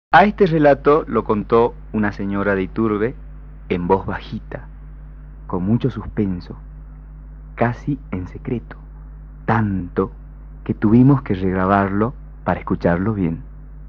A este relato lo contó una señora de Iturbe en voz bajita, con mucho suspenso, casi en secreto, tanto que tuvimos que regrabarlo para escucharlo bien.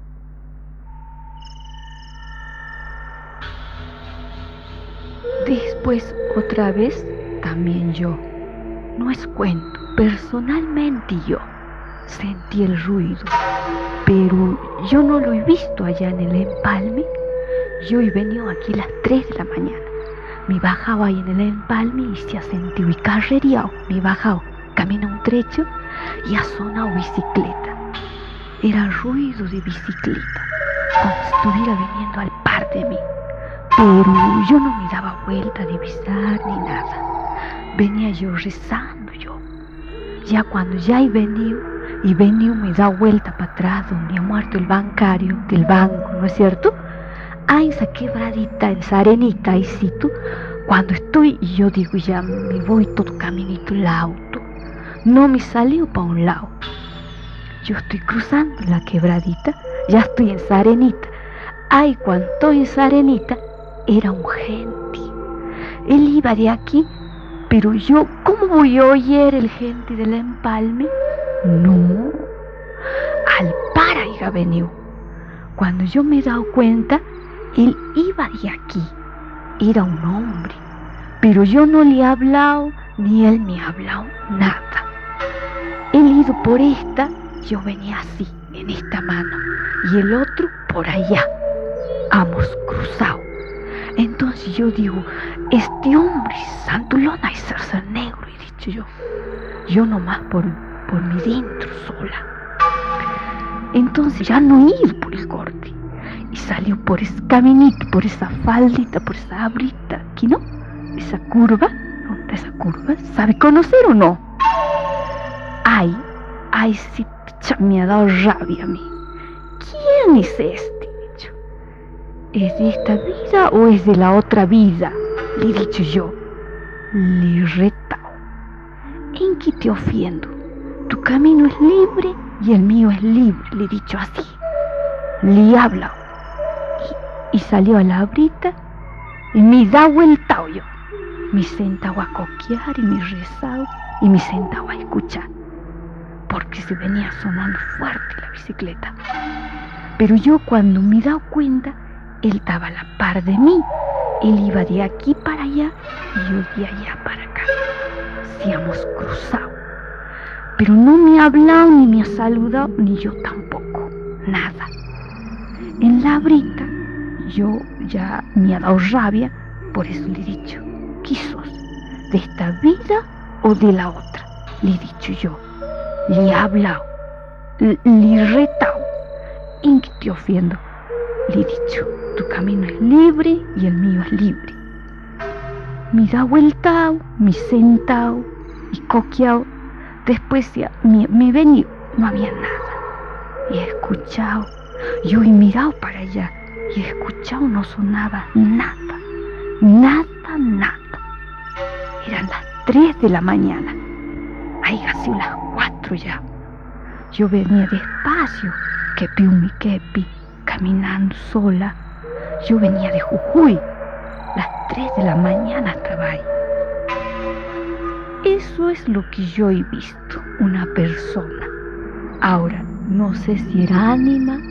Después, otra vez, también yo, no es cuento, personalmente yo sentí el ruido, pero yo no lo he visto allá en el empalme. Yo he venido aquí a las 3 de la mañana. Me bajaba ahí en el empalme y se ha sentido y carrereado. Me he bajado, camino un trecho y ha sonado bicicleta. Era ruido de bicicleta, como si estuviera viniendo al par de mí. Pero yo no me daba vuelta a divisar ni nada. Venía yo rezando yo. Ya cuando ya he venido me he dado vuelta para atrás donde ha muerto el bancario del banco, ¿no es cierto? Hay esa quebradita, esa arenita, ahí sí tú. Cuando estoy y yo digo ya me voy todo caminito el auto. No me salió para un lado. Yo estoy cruzando la quebradita, ya estoy en esa arenita. Ay, cuando estoy en esa arenita, era un gente. Él iba de aquí, pero yo, ¿cómo voy a oír el gente del empalme? No, al para iba venido. Cuando yo me he dado cuenta, él iba de aquí. Era un hombre, pero yo no le he hablado, ni él me ha hablado nada. Él ido por esta, yo venía así, en esta mano, y el otro por allá. Hemos cruzado. Entonces yo digo, este hombre santulona y zarza negro, he dicho yo nomás por mi dentro sola. Entonces ya no he ido por el corte y salió por ese caminito, por esa faldita, por esa abrita, aquí no, esa curva, ¿dónde esa curva? ¿Sabe conocer o no? Ay, sí, me ha dado rabia a mí. ¿Quién es este? ¿Es de esta vida o es de la otra vida? Le he dicho yo. Le he retado. ¿En qué te ofiendo? Tu camino es libre y el mío es libre, le he dicho así. Le he hablado. Y salió a la abrita y me da vuelta yo. Me sentaba a coquear y me rezaba y me sentaba a escuchar. Porque se venía sonando fuerte la bicicleta. Pero yo cuando me he dado cuenta, él estaba a la par de mí. Él iba de aquí para allá y yo de allá para acá. Sí hemos cruzado. Pero no me ha hablado ni me ha saludado, ni yo tampoco. Nada. En la abrita yo ya me ha dado rabia, por eso le he dicho, ¿qué sos? ¿De esta vida o de la otra? Le he dicho yo. Le he hablado. Le he retado. ¿En qué te ofiendo? Le he dicho, tu camino es libre y el mío es libre. Me da vuelta, me sentado y coqueado. Después ya me he venido, no había nada. Y he escuchado, yo he mirado para allá y he escuchado, no sonaba nada. Eran las 3 de la mañana. Hay casi las 4 ya. Yo venía despacio, kepi, caminando sola. Yo venía de Jujuy. Las 3 de la mañana estaba ahí. Eso es lo que yo he visto, una persona. Ahora, no sé si era ánima